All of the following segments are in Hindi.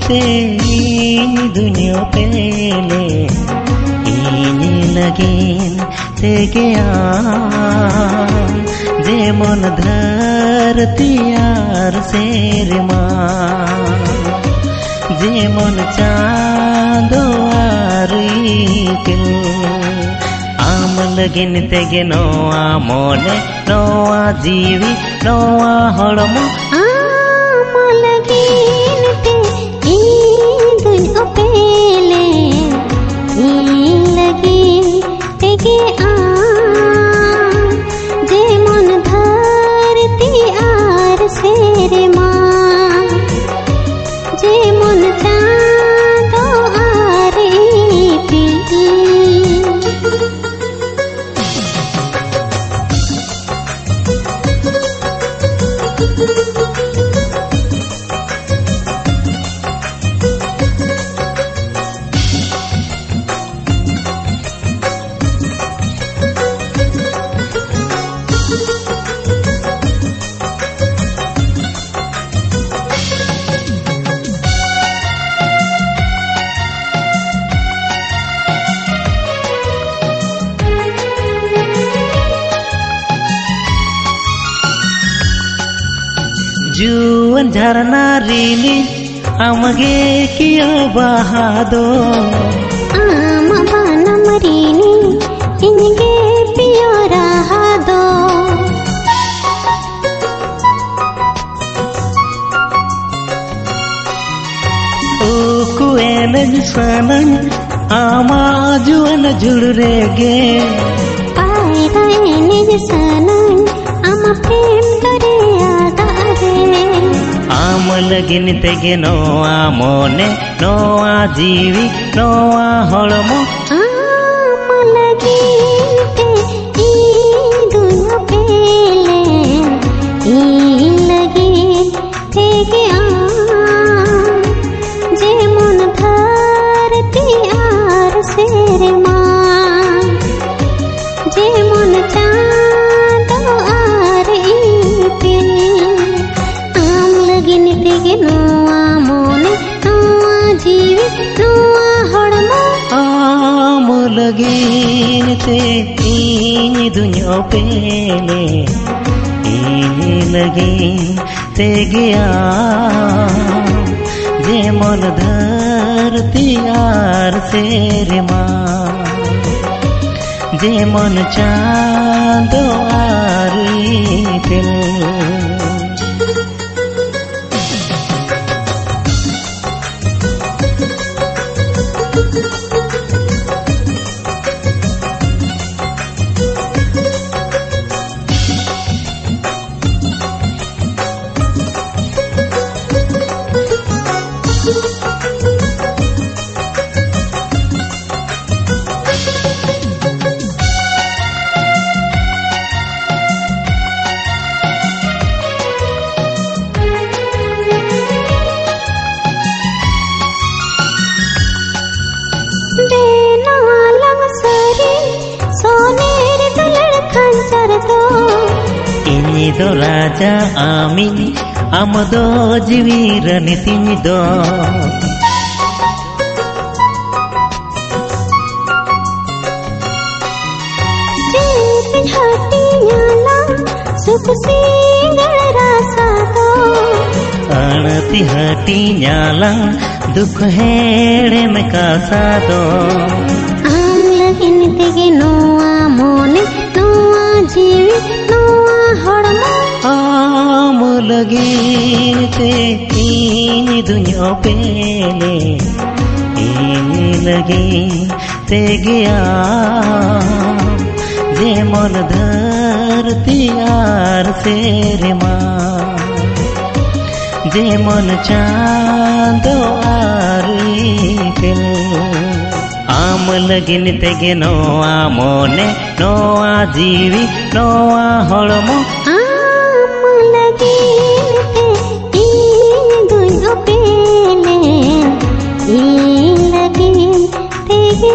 te dunya pele ini lagin tege jemon dharti ar serma jemon chando ar ikil am lagin tege noa mone noa jiwi noa hormo जुवन झरना रीली आमगे कियो बहादो आम बनम रीली इनगे पियो रहादो ओ कुएन सनन आमा जुवन जुड़रेगे पायरा एने सनन आमा प्रेम करे आम लगिन तेगे नोआ मोने नोआ जीवी नोआ हड़मो आम लगिन ते ई दुनिया पेले ई लगिन तेगे जे मन धरती आर सेरमा जे मन चांदो आर ई नोआ मोने नोआ जीवी नोआ हड़मो आम लगिन ते ई दुनिया पेले ई लगिन ते गया जे मन धरती आर सेरमा जे मन चांदो आर पेल दो राजा आमिनी आमदो जीवीर नीति दो सुख सिंगल रासा दो अणति हटी न्याला दुख हेड़े में कासा दो आम लगिन तेगे नोआ मोने नोआ जीवी नोआ हड़मो आम लगिन ते ई दुनिया पेले ई लगिन ते गया जे मन धरती आर सेरमा जे मन चांदो आर पेल आम लगिन तेगे नोआ मोने नोआ जीवी नोआ हड़मो आम लगिन ते ई दुनिया पेले ई लगिन तेगे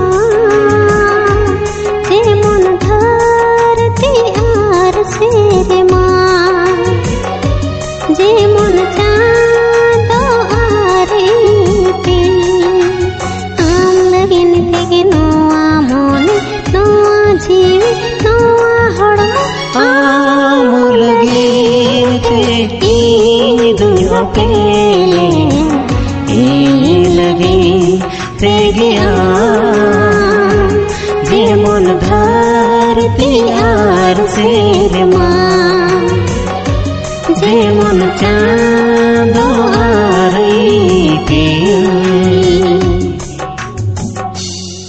जे मन धरती आर सेरमा जे मन चांदो आर पेलेन এই লাগে তেগে যেমন ধরতি আর শের মা যেমন চাঁদ